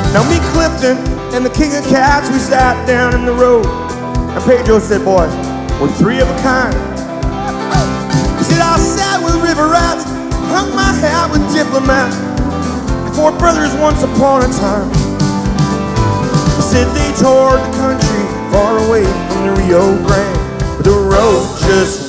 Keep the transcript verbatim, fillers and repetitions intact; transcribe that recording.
Now me, Clifton, and the king of cats, we sat down in the road. And Pedro said, boys, we're three of a kind. He said, I sat with river rats, hung my hat with diplomats, four brothers once upon a time. He said they toured the country far away from the Rio Grande, but the road just